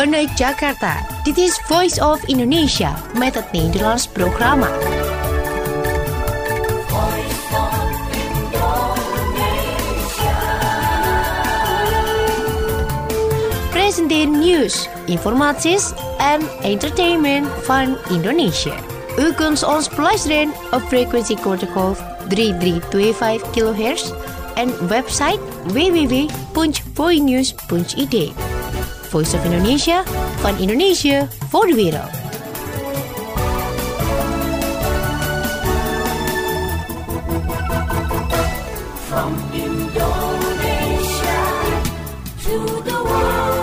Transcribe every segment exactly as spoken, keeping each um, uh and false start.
Vanuit Jakarta, dit is Voice of Indonesia met het Nederlands programma. Presenteer nieuws, informaties en entertainment van Indonesië. U kunt ons beluisteren op frequentie kortgolf drie drie twee vijf kilohertz en website w w w punt voinews punt i d. Voice of Indonesia, van Indonesië voor de wereld. From Indonesia to the world.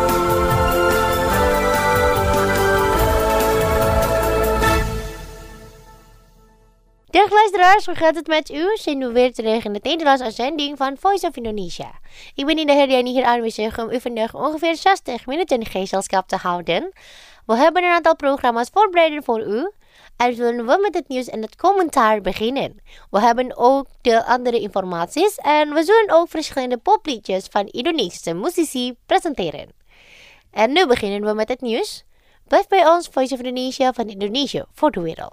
Dag luisteraars, hoe gaat het met u? Zijn we weer terug in het Nederlands uitzending van Voice of Indonesia. Ik ben Indah Herdiani hier aanwezig om u vandaag ongeveer zestig minuten gezelschap te houden. We hebben een aantal programma's voorbereid voor u. En zullen we met het nieuws en het commentaar beginnen. We hebben ook de andere informaties en we zullen ook verschillende popliedjes van Indonesische muzici presenteren. En nu beginnen we met het nieuws. Blijf bij ons, Voice of Indonesia, van Indonesië voor de wereld.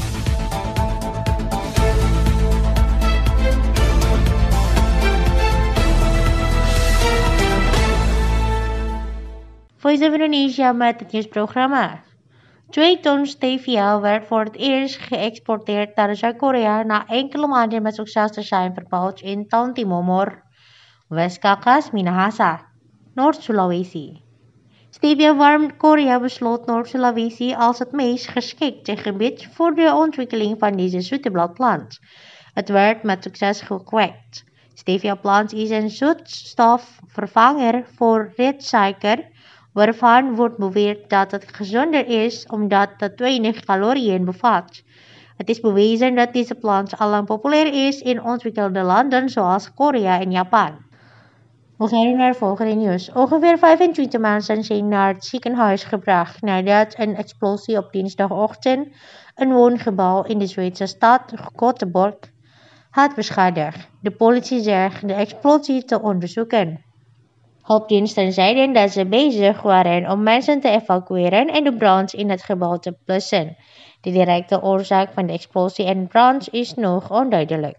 Voice of Indonesia met het nieuwsprogramma. Twee ton stevia werd voor het eerst geëxporteerd naar Zuid-Korea na enkele maanden met succes te zijn verbouwd in Town Timor, West-Kakas, Minahasa, Noord-Sulawesi. Stevia warmt Korea besloot Noord-Sulawesi als het meest geschikte gebied voor de ontwikkeling van deze zoetebladplant. Het werd met succes gekweekt. Stevia-plant is een zoetstofvervanger voor rietsuiker, waarvan wordt beweerd dat het gezonder is omdat het weinig calorieën bevat. Het is bewezen dat deze plant allang populair is in ontwikkelde landen zoals Korea en Japan. We gaan nu naar het volgende nieuws. Ongeveer vijfentwintig mensen zijn naar het ziekenhuis gebracht nadat een explosie op dinsdagochtend een woongebouw in de Zweedse stad Göteborg had beschadigd. De politie zegt de explosie te onderzoeken. Hulpdiensten zeiden dat ze bezig waren om mensen te evacueren en de brand in het gebouw te blussen. De directe oorzaak van de explosie en brand is nog onduidelijk.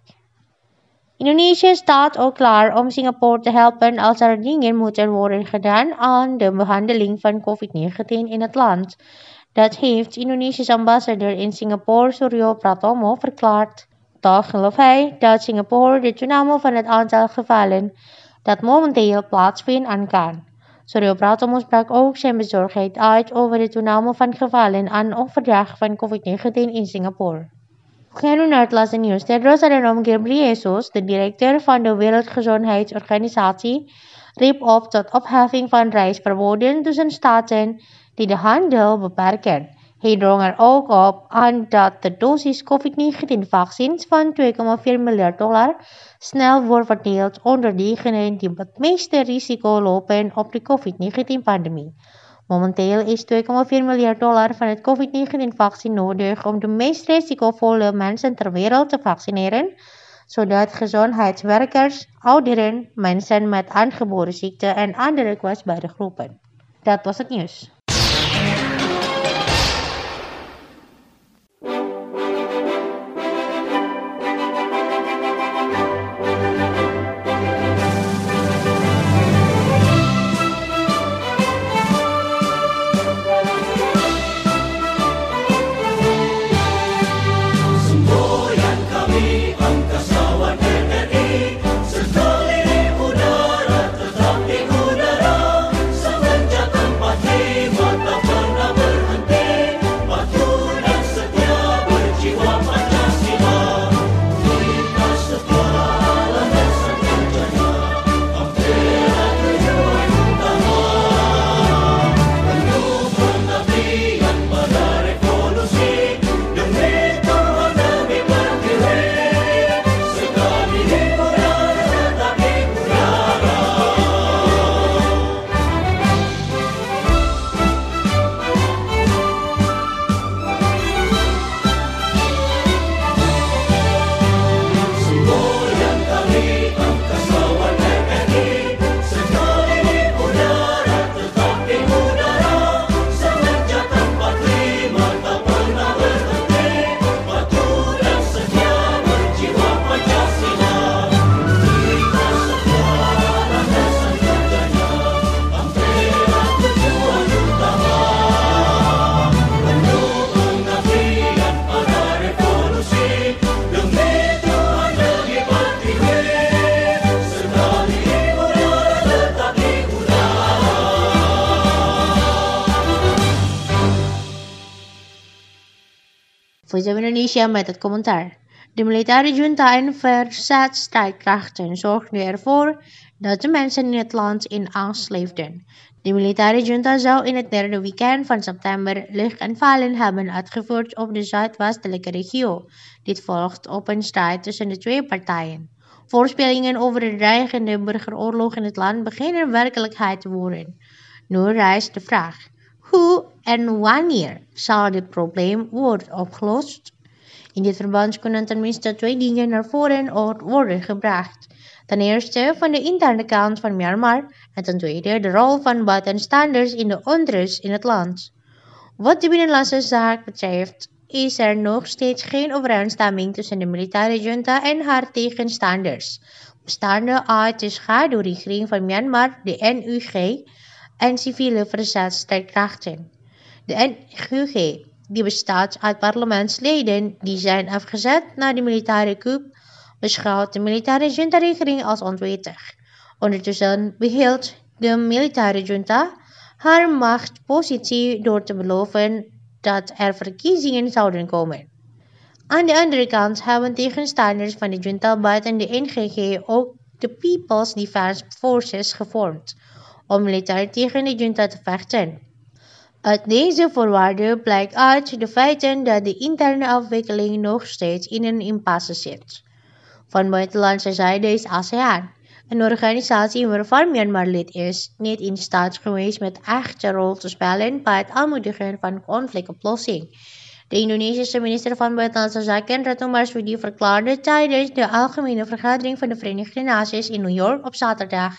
Indonesië staat ook klaar om Singapore te helpen als er dingen moeten worden gedaan aan de behandeling van covid negentien in het land. Dat heeft Indonesisch ambassadeur in Singapore, Suryo Pratomo, verklaard. Toch gelooft hij dat Singapore de toename van het aantal gevallen dat momenteel plaatsvindt aan kan. Suryo Pratomo sprak ook zijn bezorgdheid uit over de toename van gevallen aan overdracht van covid negentien in Singapore. We gaan nu naar het laatste nieuws. Tedros Adhanom Ghebreyesus, de directeur van de Wereldgezondheidsorganisatie, riep op tot opheffing van reisverboden tussen staten die de handel beperken. Hij drong er ook op aan dat de dosis covid negentien vaccins van twee komma vier miljard dollar snel wordt verdeeld onder diegenen die het meeste risico lopen op de covid negentien pandemie. Momenteel is twee komma vier miljard dollar van het covid negentien vaccin nodig om de meest risicovolle mensen ter wereld te vaccineren, zodat gezondheidswerkers, ouderen, mensen met aangeboren ziekten en andere kwetsbare groepen. Dat was het nieuws. Sekeliling udara tetap di udara, semenjak empat puluh lima Voice of Indonesia met het commentaar. De militaire junta en verzetsstrijdkrachten zorgden ervoor dat de mensen in het land in angst leefden. De militaire junta zou in het derde weekend van september luchtaanvallen hebben uitgevoerd op de zuidwestelijke regio. Dit volgt op een strijd tussen de twee partijen. Voorspellingen over de dreigende burgeroorlog in het land beginnen werkelijkheid te worden. Nu rijst de vraag: hoe en wanneer zal dit probleem worden opgelost? In dit verband kunnen tenminste twee dingen naar voren worden gebracht. Ten eerste van de interne kant van Myanmar en ten tweede de rol van buitenstaanders in de onrust in het land. Wat de binnenlandse zaak betreft is er nog steeds geen overeenstemming tussen de militaire junta en haar tegenstanders, bestaande uit de schaduwregering van Myanmar, de N U G, en civiele verzetsstrijdkrachten. De N U G, die bestaat uit parlementsleden die zijn afgezet na de militaire coup, beschouwt de militaire junta-regering als onwettig. Ondertussen behield de militaire junta haar machtspositie door te beloven dat er verkiezingen zouden komen. Aan de andere kant hebben tegenstanders van de junta buiten de N G G ook de People's Defense Forces gevormd om militair tegen de junta te vechten. Uit deze voorwaarden blijkt uit de feiten dat de interne afwikkeling nog steeds in een impasse zit. Van buitenlandse zijde is ASEAN, een organisatie waarvan Myanmar lid is, niet in staat geweest met echte rol te spelen bij het aanmoedigen van conflictoplossing. De Indonesische minister van Buitenlandse Zaken, Retno Marsudi, verklaarde tijdens de algemene vergadering van de Verenigde Naties in New York op zaterdag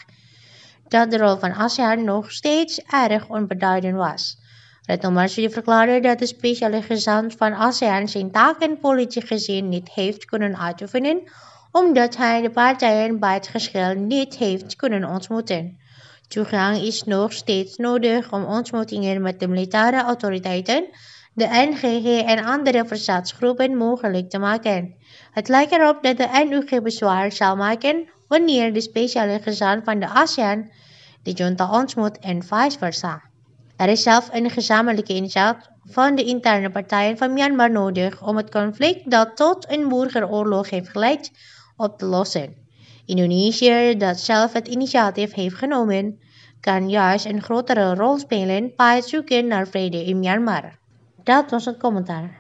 dat de rol van ASEAN nog steeds erg onbeduidend was. Retno Marsudi verklaarde dat de speciale gezant van ASEAN zijn taken politiek gezien niet heeft kunnen uitoefenen, omdat hij de partijen bij het geschil niet heeft kunnen ontmoeten. Toegang is nog steeds nodig om ontmoetingen met de militaire autoriteiten, de N G G en andere verzetsgroepen mogelijk te maken. Het lijkt erop dat de N U G bezwaar zal maken wanneer de speciale gezant van de ASEAN de junta ontmoet en vice versa. Er is zelf een gezamenlijke inzet van de interne partijen van Myanmar nodig om het conflict dat tot een burgeroorlog heeft geleid op te lossen. Indonesië, dat zelf het initiatief heeft genomen, kan juist een grotere rol spelen bij het zoeken naar vrede in Myanmar. Dat was het commentaar.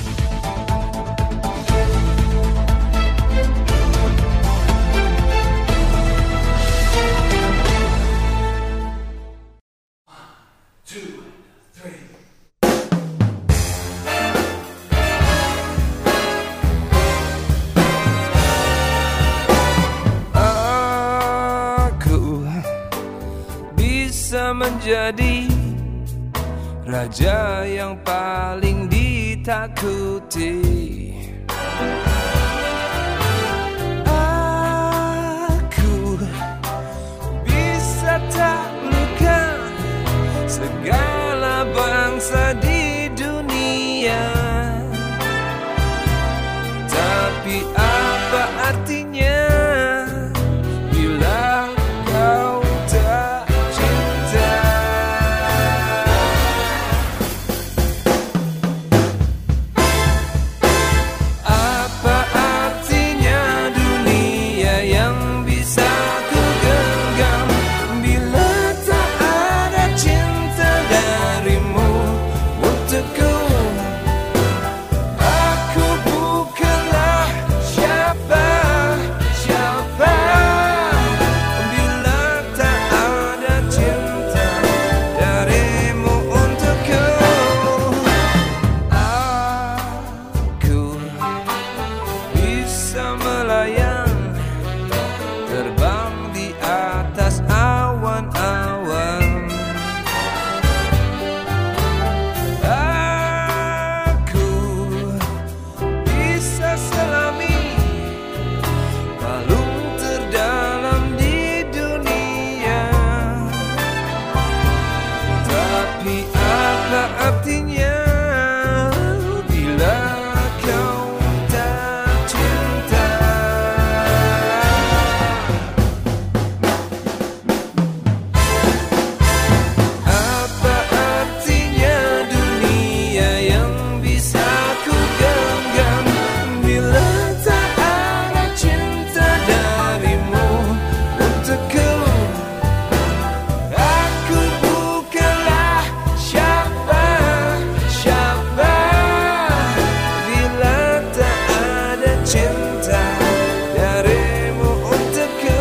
Menjadi raja yang paling ditakuti. Aku bisa taklukkan segala bangsa di dunia. Tapi apa artinya bila kau tak siapa cinta darimu untukku.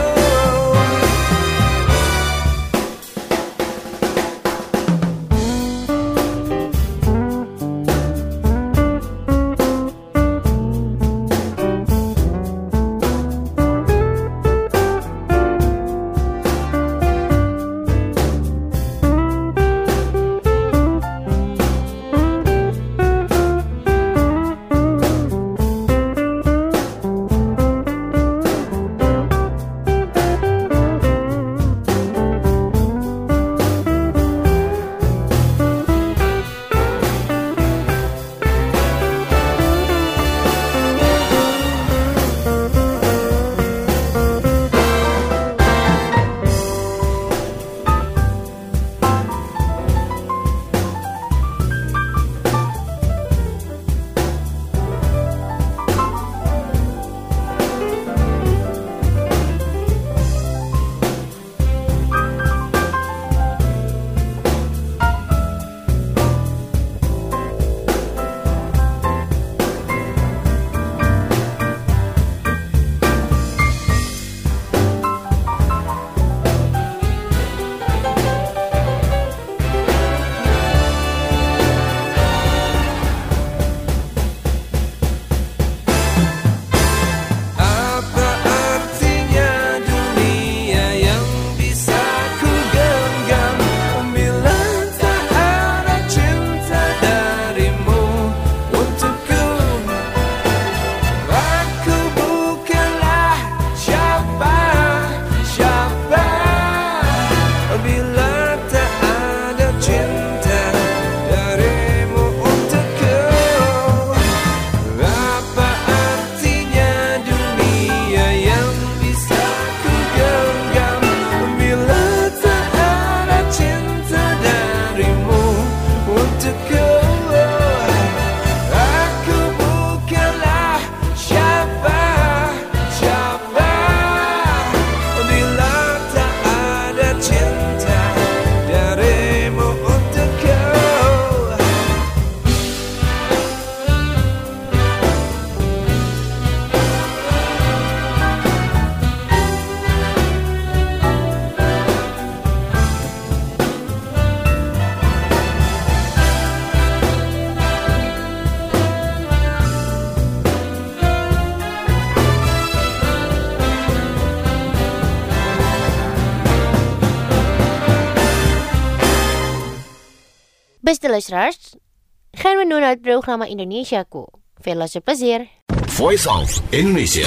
Beste luisteraars, gaan we nu naar het programma Indonesiaku. Veel luisterplezier. Voice of Indonesia.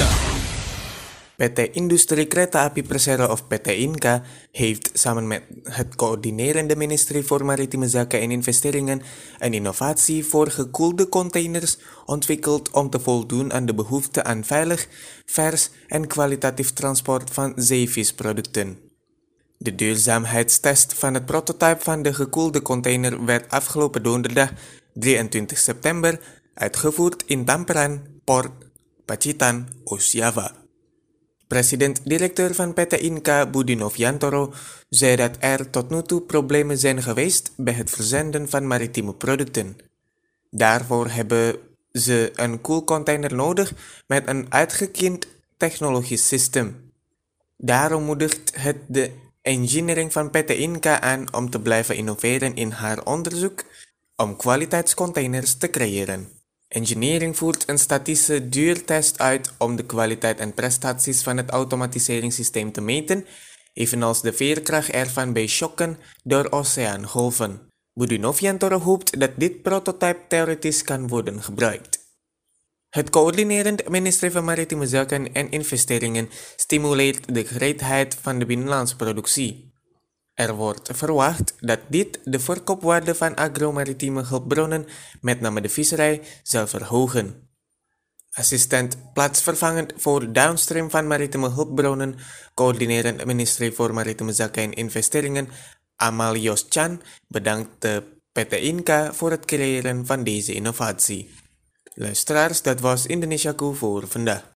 P T Industrie Kereta Api Persero of P T Inka heeft samen met het coördinerende ministerie voor Maritieme Zaken en Investeringen een innovatie voor gekoelde containers ontwikkeld om te voldoen aan de behoefte aan veilig, vers en kwalitatief transport van zeevisproducten. De duurzaamheidstest van het prototype van de gekoelde container werd afgelopen donderdag drieëntwintig september uitgevoerd in Tamperan, Port, Pacitan, Oost-Java. President-directeur van P T Inka, Budi Noviantoro, zei dat er tot nu toe problemen zijn geweest bij het verzenden van maritieme producten. Daarvoor hebben ze een koelcontainer nodig met een uitgekend technologisch systeem. Daarom moedigt het de engineering van P T Inka aan om te blijven innoveren in haar onderzoek om kwaliteitscontainers te creëren. Engineering voert een statische duurtest uit om de kwaliteit en prestaties van het automatiseringssysteem te meten, evenals de veerkracht ervan bij shocken door oceaangolven. Budi Noviantoro hoopt dat dit prototype theoretisch kan worden gebruikt. Het coördinerend ministerie van Maritieme Zaken en Investeringen stimuleert de gereedheid van de binnenlandse productie. Er wordt verwacht dat dit de verkoopwaarde van agromaritieme hulpbronnen, met name de visserij, zal verhogen. Assistent plaatsvervangend voor downstream van maritieme hulpbronnen, coördinerend ministerie voor Maritieme Zaken en Investeringen, Amalios Chan, bedankt de P T Inka voor het creëren van deze innovatie. Luisteraars, dat was Indonesiaku voor vandaag.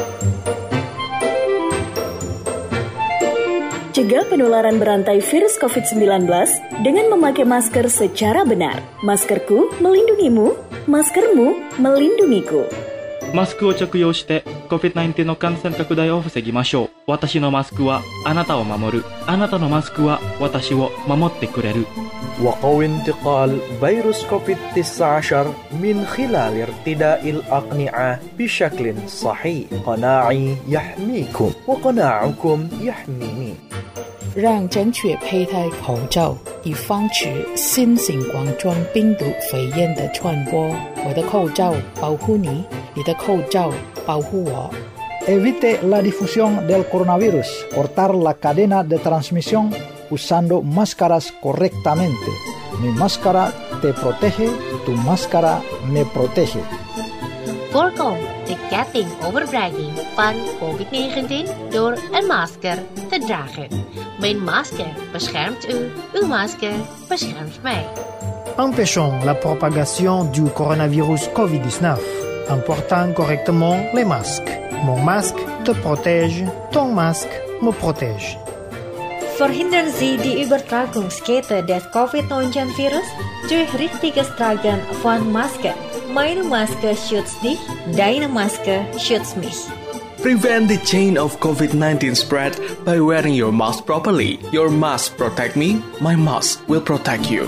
Cegah penularan berantai virus covid sembilan belas dengan memakai masker secara benar. Maskerku melindungimu, maskermu melindungiku. マスクを着用して コビッドナインティーン の感染拡大を防ぎましょう。私のマスクはあなたを守る。あなたのマスクは私を守ってくれる。 وقوي انتقال فيروس كوفيد تسعة عشر من خلال ارتداء الأقنعة بشكل صحيح. قناعي يحميكم وقناعكم يحميني. 让正确佩戴口罩，以防止新型冠状病毒肺炎的传播。我的口罩保护你，你的口罩保护我。 Evite la difusión del coronavirus. Cortar la cadena de transmisión usando máscaras correctamente. Mi máscara te protege, tu máscara me protege. Voorkom de ketting overdraging van covid negentien door een masker te dragen. Mijn masker beschermt u, uw masker beschermt mij. Empêchons la propagation du coronavirus covid dix-neuf en portant correctement les masques. Mon masque te protège, ton masque me protège. Verhindern Sie die Übertragungskette des covid neunzehn Virus durch richtiges Tragen von Masken. Meine Maske schützt dich, deine Maske schützt mich. Prevent the chain of covid nineteen spread by wearing your mask properly. Your mask protect me, my mask will protect you.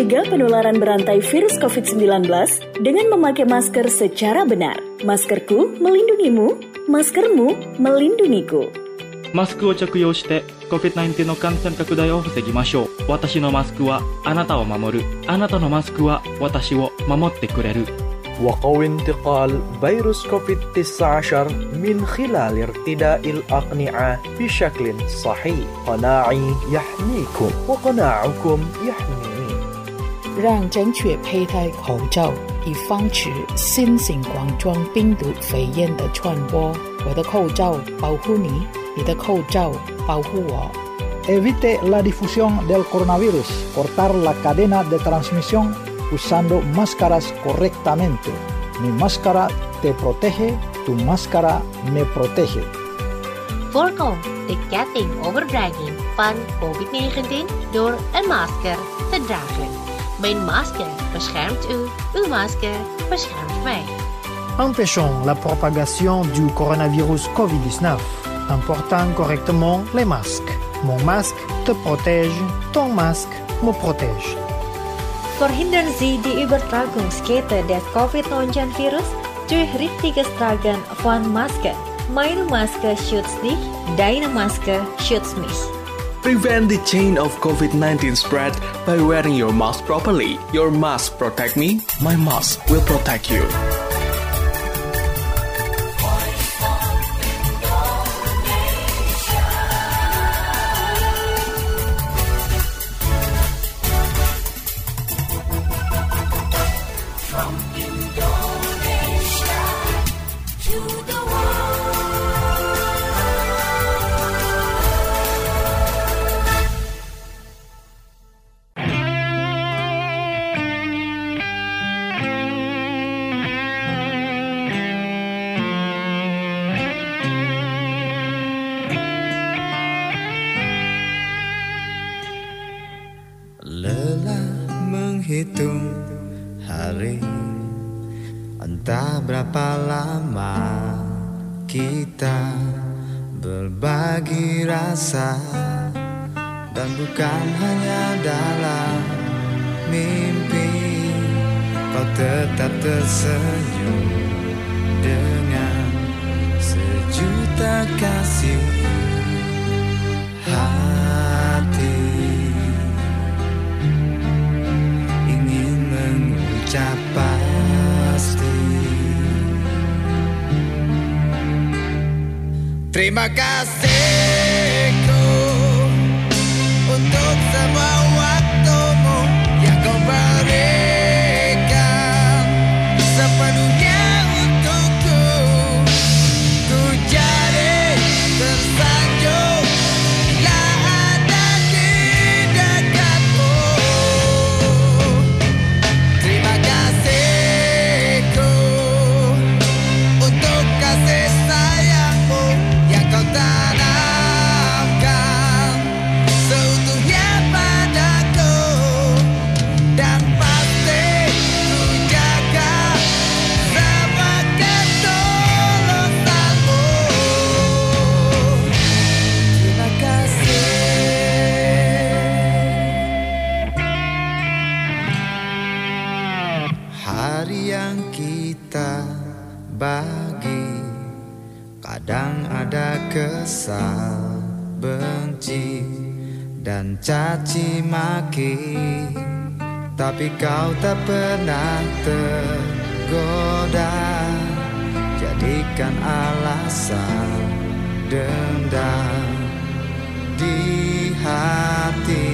mencegah penularan berantai virus covid sembilan belas dengan memakai masker secara benar. Maskerku melindungimu, maskermu melindungiku. マスクを着用して コビッドナインティーン の感染拡大を防ぎましょう。私のマスクはあなたを守る。あなたのマスクは私を守ってくれる。 وقو انتقال فيروس كوفيد تسعة عشر من خلال ارتداء الأقنعة بشكل صحيح. قناعي يحميكم وقناعكم يحميني. 让正确佩戴口罩，以防止新型冠状病毒肺炎的传播。我的口罩保护你，你的口罩保护我。 Evite la difusión del coronavirus. Cortar la cadena de transmisión usando máscaras correctamente. Mi máscara te protege, tu máscara me protege. Voorkom de ketting overdraging van covid negentien door een masker te dragen. Mijn masker beschermt u, uw masker beschermt mij. Empêchons la propagation du coronavirus covid dix-neuf en portant correctement les masques. Mon masque te protège, ton masque me protège. Verhindern Sie die Übertragungskette des covid neunzehn Virus durch richtiges Tragen von Masken. Meine Maske schützt dich, deine Maske schützt mich. Prevent the chain of covid nineteen spread by wearing your mask properly. Your mask protect me, my mask will protect you. Hitung hari, entah berapa lama kita berbagi rasa, dan bukan hanya dalam mimpi kau tetap tersenyum dengan sejuta kasih hati. Ucap pasti terima kasihku untuk semua waktumu yang kau berikan sepenuhnya untukku. Ku jadi tersanjung bila ada di dekatmu. Terima kasihku untuk kasih sayangmu yang kau tanamkan seutuhnya padaku, dan pasti ku jaga semua ketulusanmu. Terima kasih. Hari yang kita bagi, kadang ada kesal, benci, dan caci maki, tapi kau tak pernah tergoda jadikan alasan dendam di hati.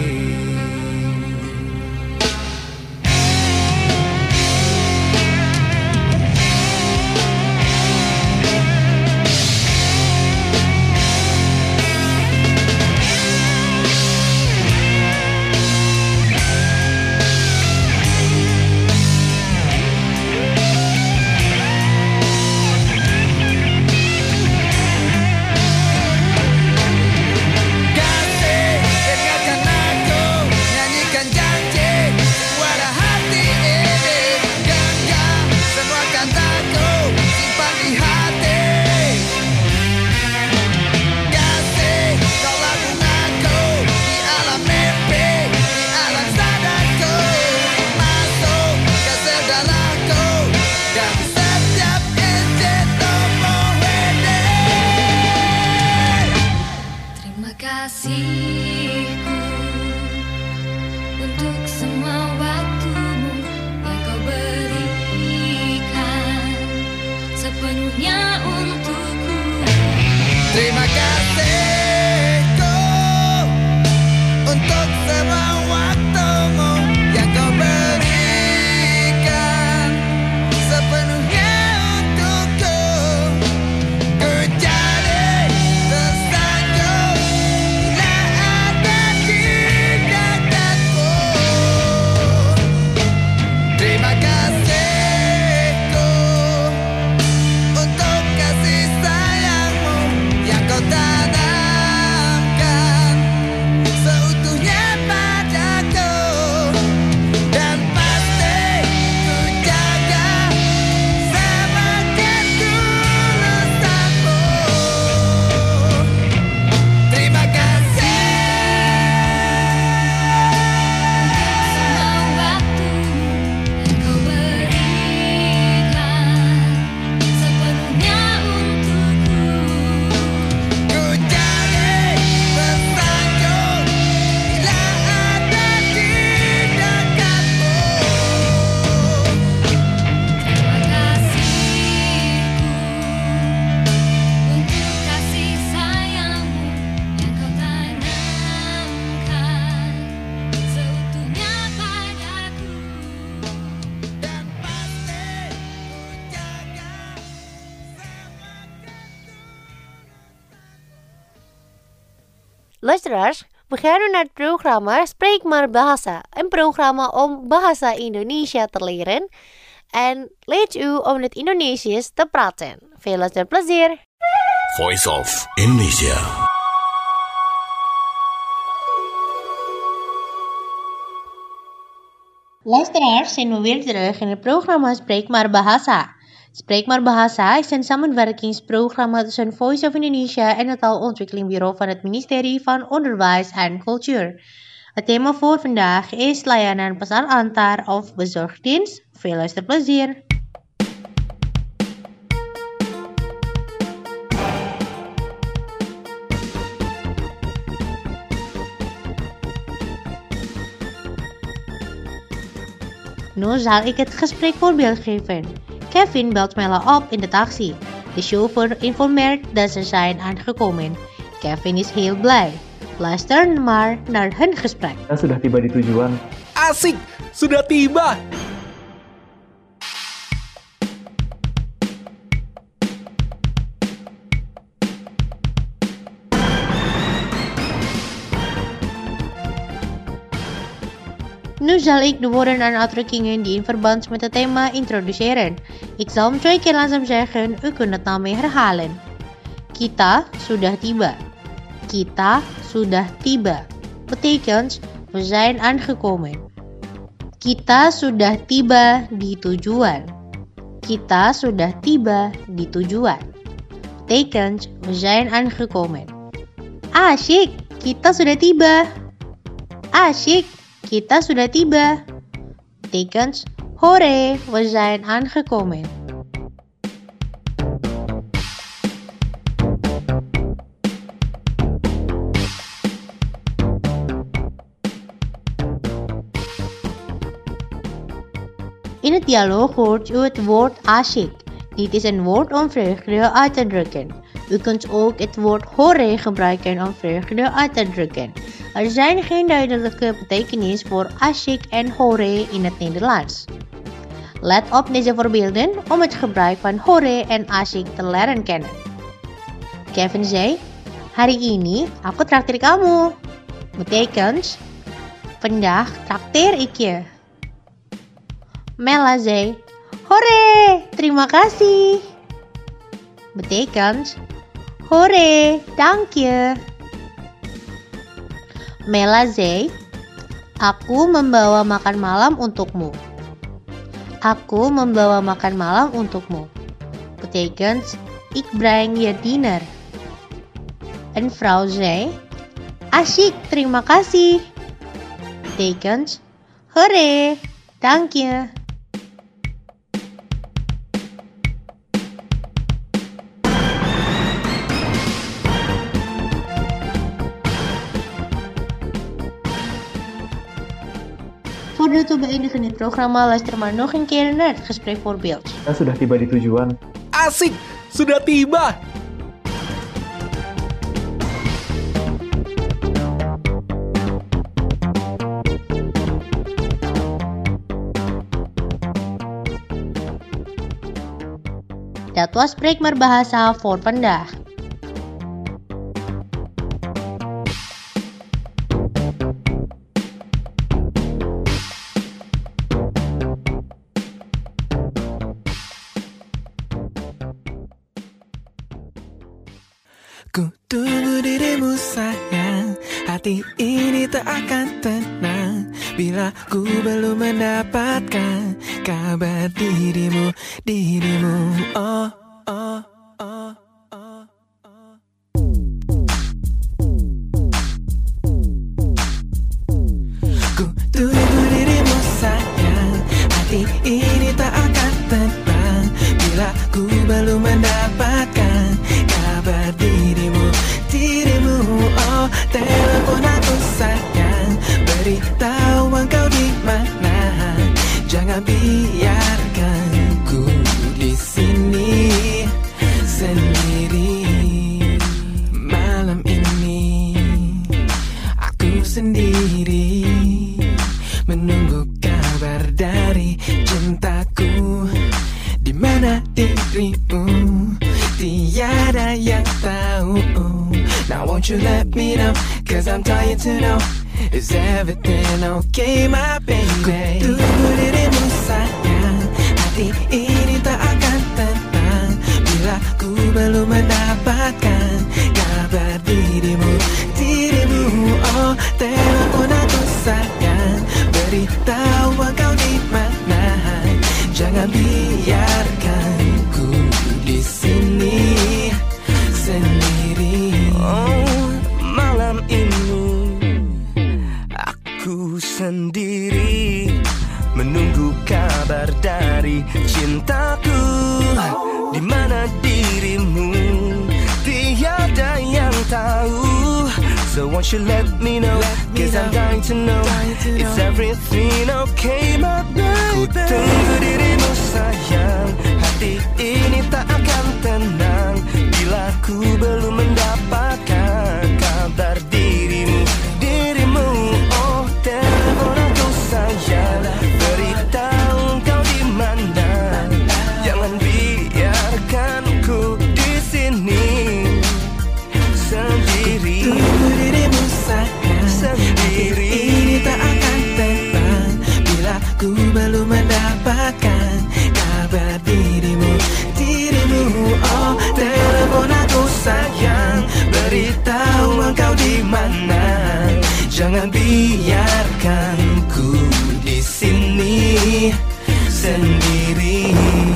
Kasih dengarkan aku. Luisteraars, we gaan nu naar het programma Spreek maar Bahasa. Een programma om bahasa Indonesia te leren en leert u om het Indonesisch te praten. Veel luisterplezier. Voice of Indonesia. Luisteraars, zijn we weer terug in het programma Spreek maar Bahasa. Spreek maar Bahasa is een samenwerkingsprogramma tussen Voice of Indonesia en het taalontwikkelingbureau van het ministerie van Onderwijs en Cultuur. Het thema voor vandaag is layanan pesan antar of bezorgdienst. Veel luisterplezier. Nu zal ik het gesprekvoorbeeld geven. Kevin belt Mela op in de taxi. De chauffeur informeert dat ze zijn aangekomen. Kevin is heel blij. Luister maar naar hun gesprek. Kita sudah tiba di tujuan. Asik, sudah tiba. Nu zal ik de woorden en uitdrukkingen die in verband met het thema introduceren. Ik zal hem twee keer langzaam zeggen, u kunt het na mij herhalen. Kita sudah tiba. Kita sudah tiba. Betekent, we zijn aangekomen. Kita sudah tiba di tujuan. Kita sudah tiba di tujuan. Betekent, we zijn aangekomen. Asyik, kita sudah tiba. Asyik. Kita sudah tiba. Betekent, hore, we zijn aangekomen. In het dialoog hoort u het woord asyik. Dit is een woord om vreugde uit te drukken. U kunt ook het woord hore gebruiken om vreugde uit te drukken. Er zijn geen duidelijke betekenis voor asyik en hore in het Nederlands. Let op deze voorbeelden om het gebruik van hore en asyik te leren kennen. Kevin zei, hari ini aku traktir kamu. Betekent, vandaag trakteer ik je. Mela zei, hore, terima kasih. Betekent, hore, dank je. Mela zei, aku membawa makan malam untukmu. Aku membawa makan malam untukmu. Betekent, ik breng je diner. Een vrouw zei, asyik, terima kasih. Betekent, hore, dank je. Voordat we beëindigen dit programma, luister maar nog een keer naar het gesprekvoorbeeld. Kita sudah tiba di tujuan. Asik, sudah tiba. Dat was Spreek maar Bahasa voor vandaag. Ku tunggu dirimu sayang, hati ini tak akan tenang bila ku belum mendapatkan kabar dirimu, dirimu, oh, oh, oh, oh, oh. Ku tunggu dirimu sayang, hati ini tak akan tenang bila ku belum mendapatkan kabar dirimu, dirimu, oh, telepon aku sayang, beritahu engkau di mana, jangan biarkan ku di sini sendiri. Malam ini aku sendiri menunggu kabar dari cintaku, di mana dirimu, tiada yang tahu. Now won't won't you let me know? Cause I'm dying to know, is everything okay my baby? Ku tunggu dirimu sayang, hati ini tak akan tenang bila ku belum mendapatkan kabar dirimu, dirimu. Oh, telepon aku sayang, beritahu engkau di mana. Jangan biarkan ku di sini sendiri. Oh, malam ini aku sendiri menunggu kabar dari cintaku. Di mana dirimu? Tiada yang tahu. So won't you let me know? Cause I'm dying to know, is everything okay my baby? Ku tunggu dirimu sayang, hati ini tak akan tenang bila ku belum mendapatkan kabar dirimu, dirimu. Oh, telepon aku sayang, beritahu kau di mana. Jangan biarkan ku di sini sendiri. Tunggu dirimu sayang, sendiri. Ini tak akan tenang bila ku belum mendapatkan kabar dirimu, dirimu. Oh, telepon aku sayang, beritahu engkau di mana. Jangan biarkan ku di sini sendiri.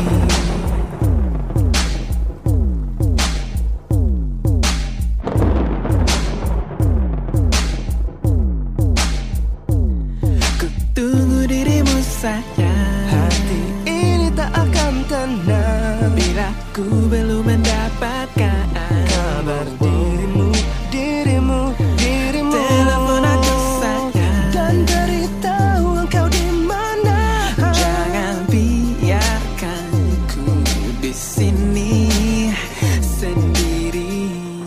Sayang, hati ini tak akan tenang bila ku belum mendapatkan kabar dirimu, dirimu, dirimu. Telepon aku sayang dan beritahu engkau di mana. Jangan biarkan ku di sini sendiri.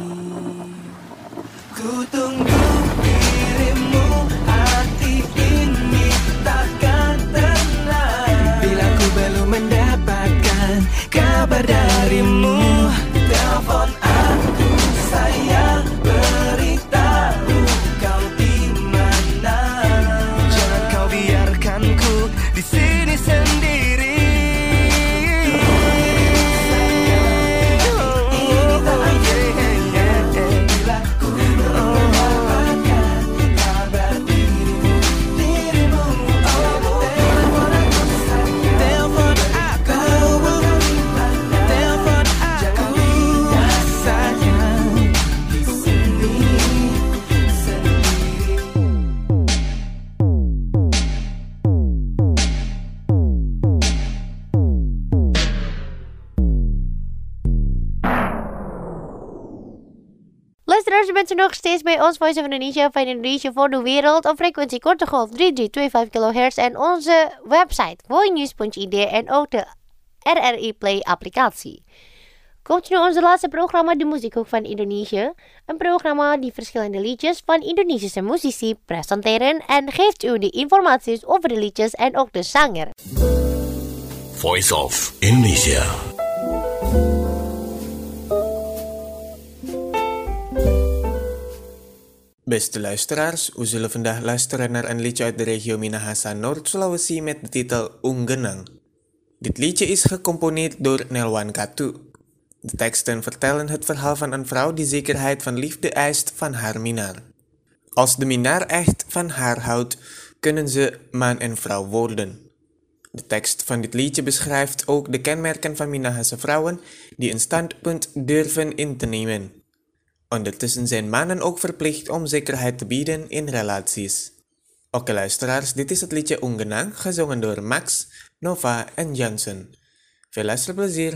Ku tunggu dirimu, hati ini takkan mendapatkan kabar darimu. Telepon aku sayang, beritahu kau di mana. Jangan kau biarkan ku di sini sendiri. Ini tak akan bila ku mendapatkan kabar dirimu, dirimu. Oh, telepon aku sayang, telepon Luisteraars, u bent u nog steeds bij ons Voice of Indonesia van Indonesia voor de wereld op frequentie korte golf drie drie twee vijf kilohertz en onze website voinews punt i d en ook de R R I Play applicatie. Komt nu onze laatste programma, de muziekhoek van Indonesië. Een programma die verschillende liedjes van Indonesische muzici presenteren en geeft u de informaties over de liedjes en ook de zanger. Voice of Indonesia. Beste luisteraars, we zullen vandaag luisteren naar een liedje uit de regio Minahasa, Noord-Sulawesi met de titel Unggenang. Dit liedje is gecomponeerd door Nelwan Katu. De teksten vertellen het verhaal van een vrouw die zekerheid van liefde eist van haar minnaar. Als de minnaar echt van haar houdt, kunnen ze man en vrouw worden. De tekst van dit liedje beschrijft ook de kenmerken van Minahasa vrouwen die een standpunt durven in te nemen. Ondertussen zijn mannen ook verplicht om zekerheid te bieden in relaties. Oké luisteraars, dit is het liedje Unggenang, gezongen door Max, Nova en Johnson. Veel luisterplezier!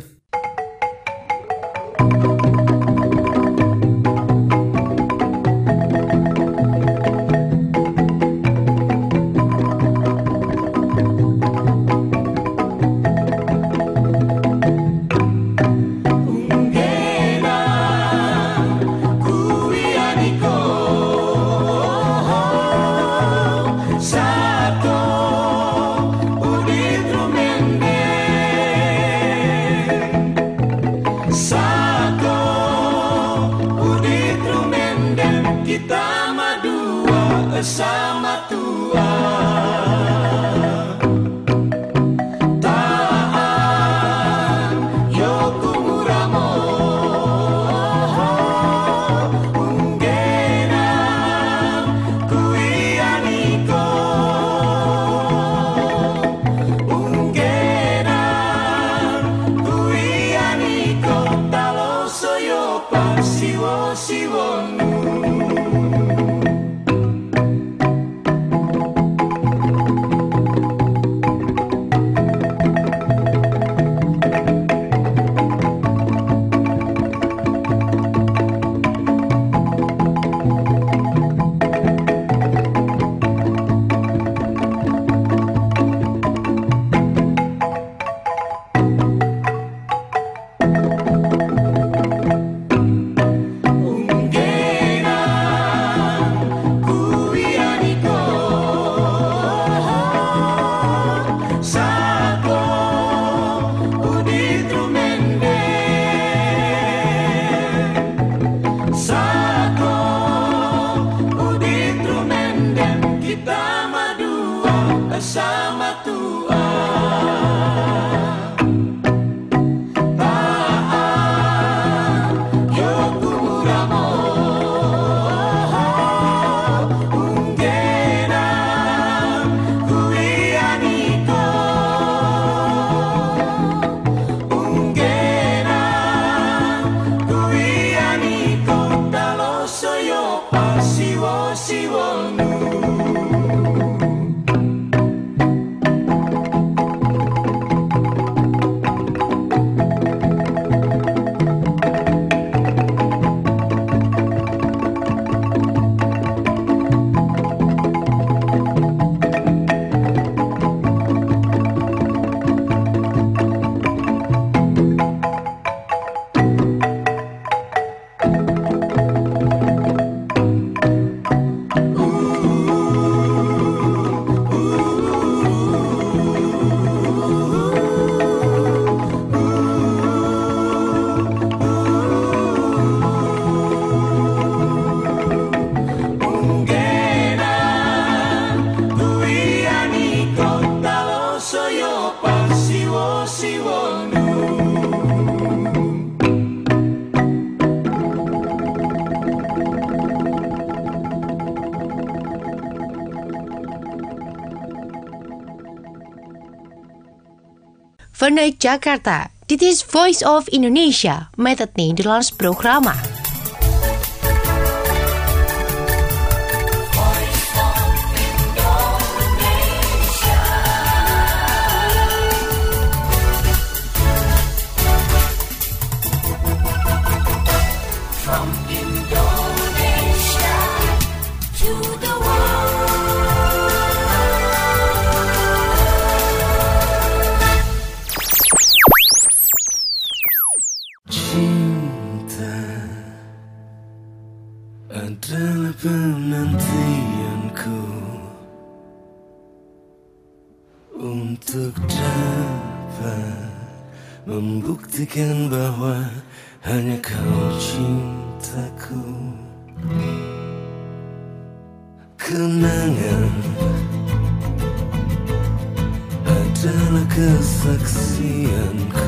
Satu unit rumende bersama Tuhan. Vanuit Jakarta, dit is Voice of Indonesia met het Nederlands programma. From Indonesia to the adalah penantianku untuk dapat membuktikan bahwa hanya kau cintaku. Kenangan adalah kesaksianku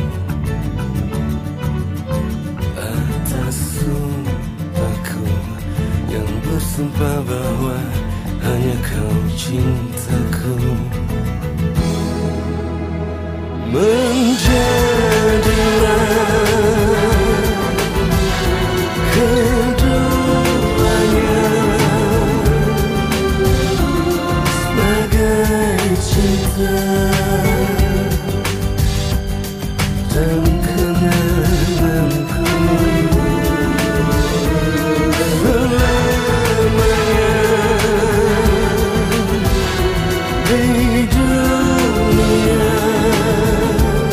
atas sumpahku yang bersumpah bahwa hanya kau cintaku. Menjadilah keduanya sebagai cinta dan kenanganku selamanya di dunia.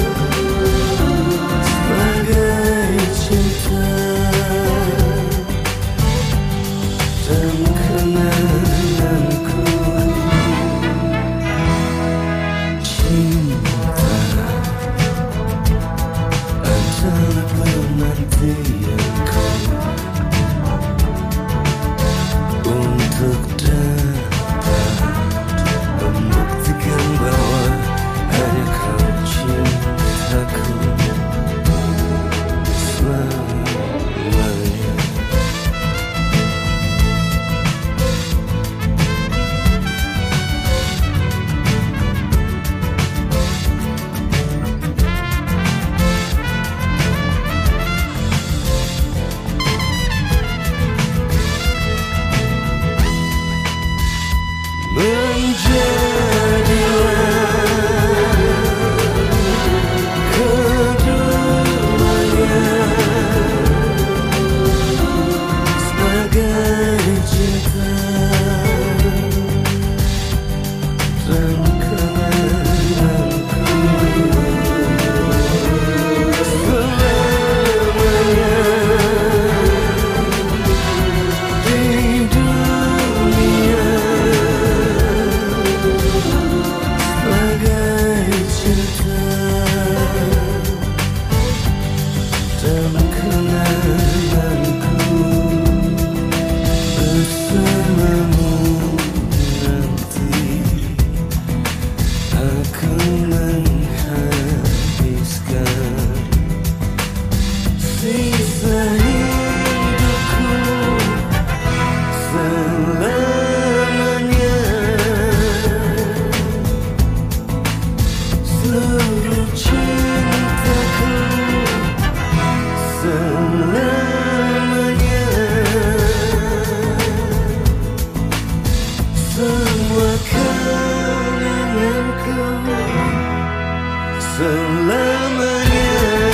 selamanya.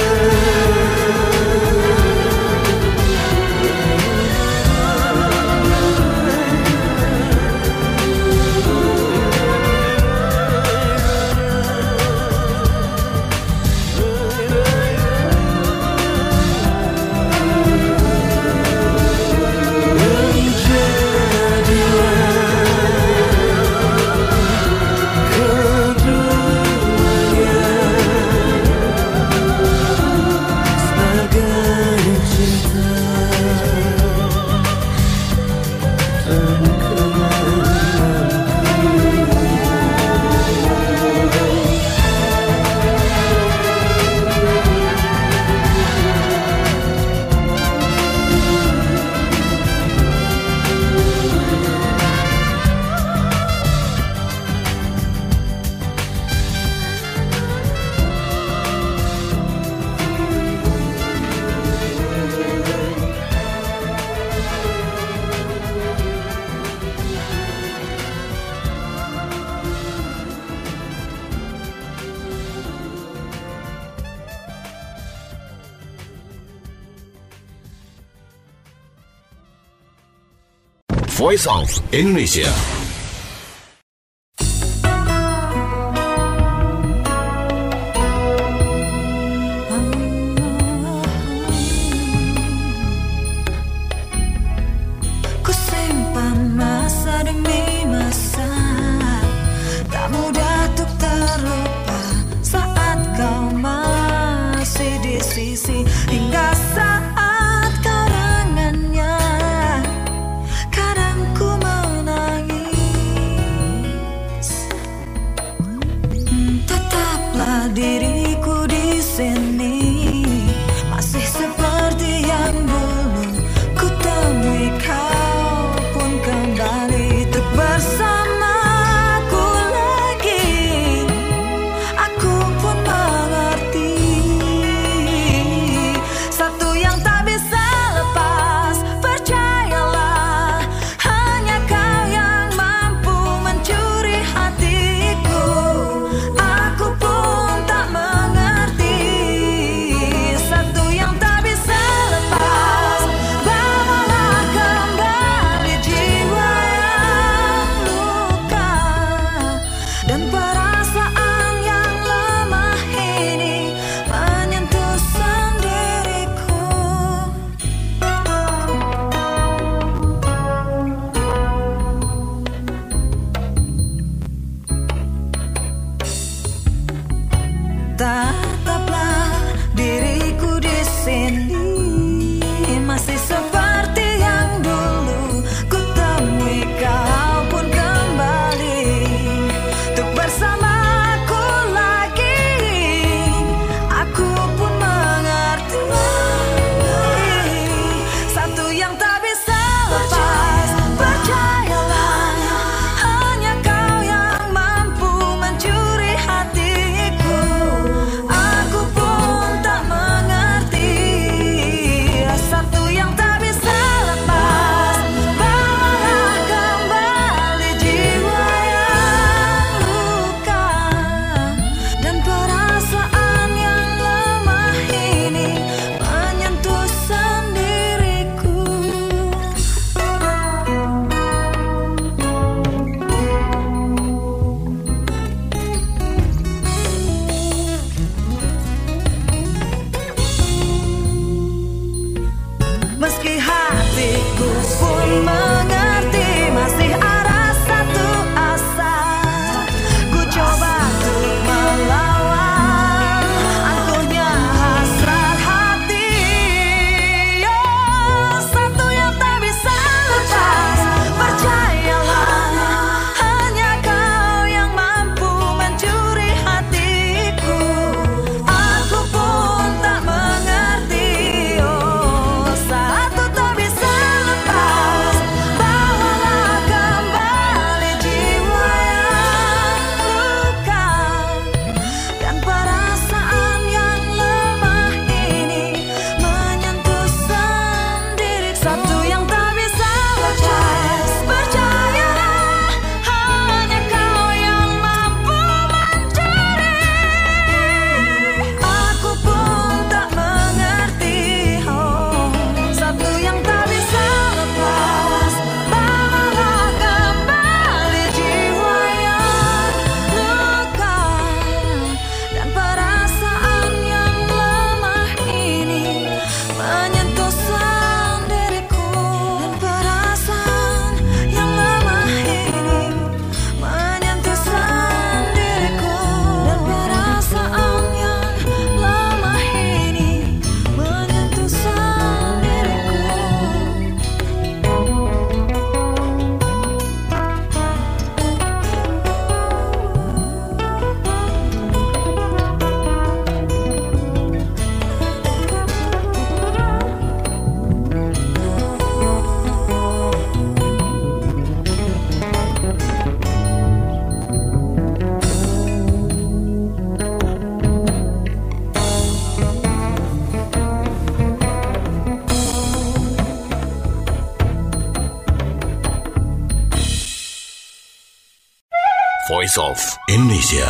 Voice of Indonesia. Ku simpan masa demi masa, tak mudah untuk terlupa saat kau masih di sisi, hingga saat karangannya kadang ku menangis. Tetaplah diriku di sini, masih seperti yang dulu. Ku temui kau pun kembali untuk bersamaku lagi. Aku pun mengerti satu yang tak bisa lepas. Percayalah, hanya kau yang mampu mencuri hatiku. Aku pun tak mengerti satu yang tak bisa lepas. Bawalah kembali jiwa yang luka dan perasaan yang lemah ini menyentuh sendiriku. Tetaplah diriku di sini, masih seperti yang dulu. Ku temui kau pun kembali untuk bersamaku lagi. Aku pun mengerti satu yang tak bisa lepas. Percayalah, hanya kau yang mampu mencuri hatiku. Voice of Indonesia.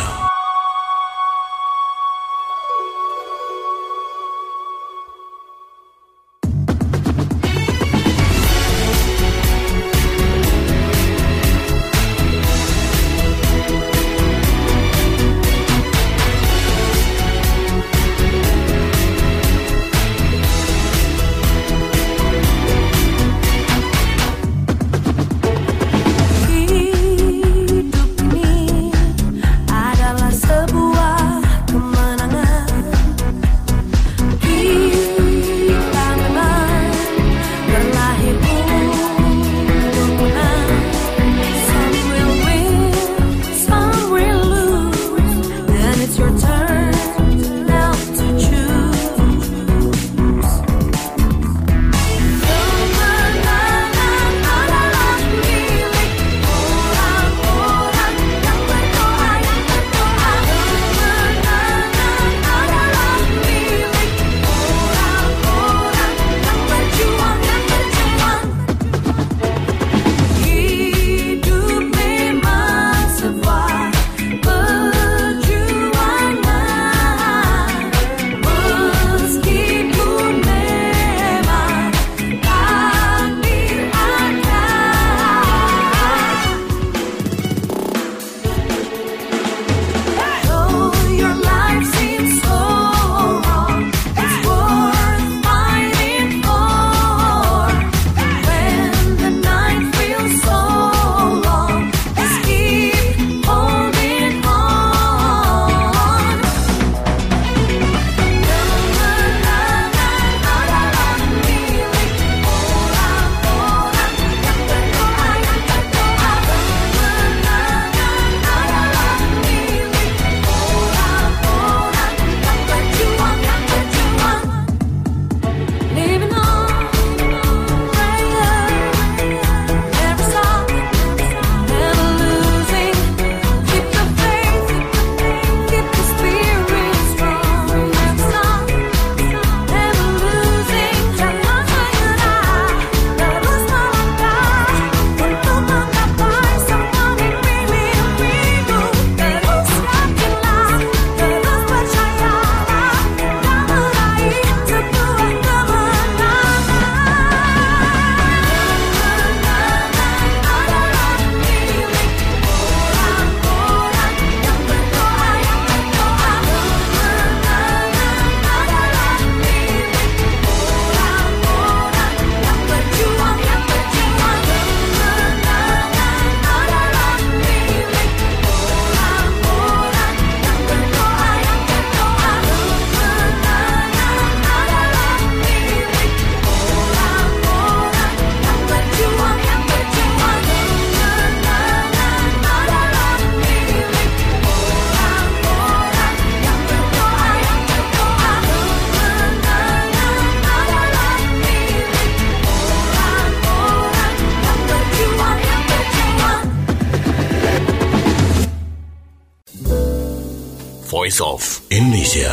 Voice of Indonesia.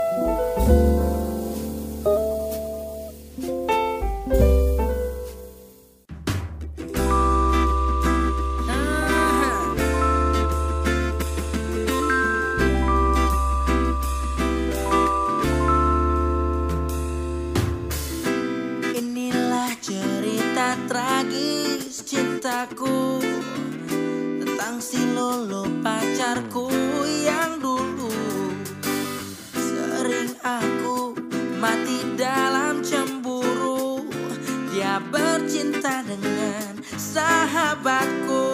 Inilah cerita tragis cintaku tentang si Lolo pacarku yang dulu sering aku mati dalam cemburu. Dia bercinta dengan sahabatku.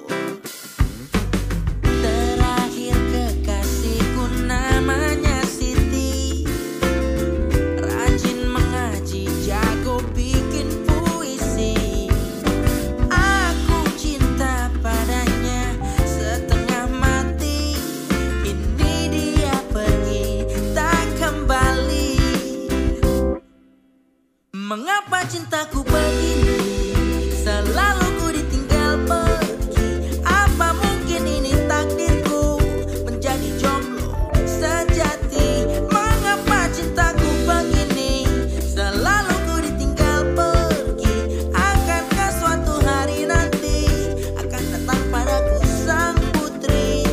Terakhir kekasihku namanya Siti, rajin mengaji, jago bikin puisi. Aku cinta padanya setengah mati. Ini dia pergi tak kembali. Mengapa cintaku begini? Selalu ku ditinggal pergi. Apa mungkin ini takdirku menjadi jomblo sejati? Mengapa cintaku begini? Selalu ku ditinggal pergi. Akankah suatu hari nanti akan datang padaku sang putri?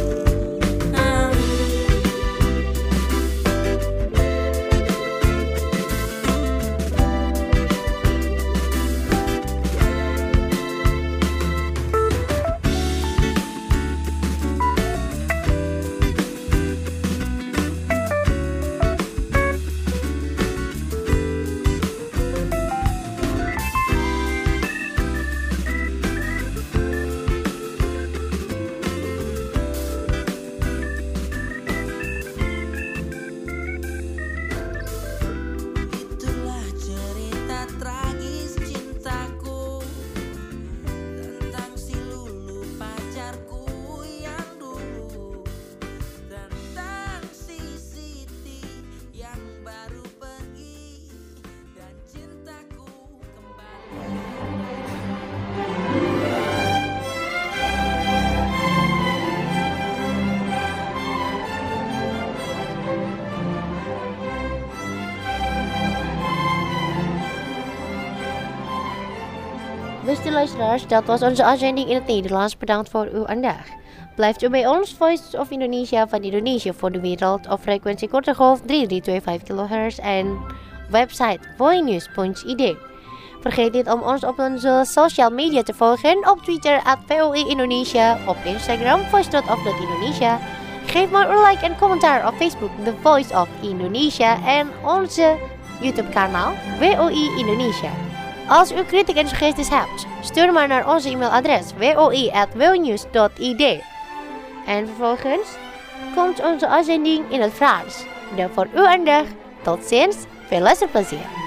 Beste luisteraars, dat was onze uitzending in het Nederlands. Bedankt voor uw aandacht. Blijft u bij ons, Voice of Indonesia van Indonesië voor de wereld op frequentie korte golf drie drie twee vijf kilohertz en website voinews punt i d. Vergeet niet om ons op onze social media te volgen, op Twitter at V O I Indonesia, op Instagram voice dot of dot indonesia. Geef maar een like en commentaar op Facebook The Voice of Indonesia en onze YouTube kanaal V O I Indonesia. Als u kritiek en suggesties hebt, stuur maar naar onze e-mailadres v o i at voinews dot i d. En vervolgens komt onze uitzending in het Frans. Voor uw aandacht, tot ziens, veel luisterplezier.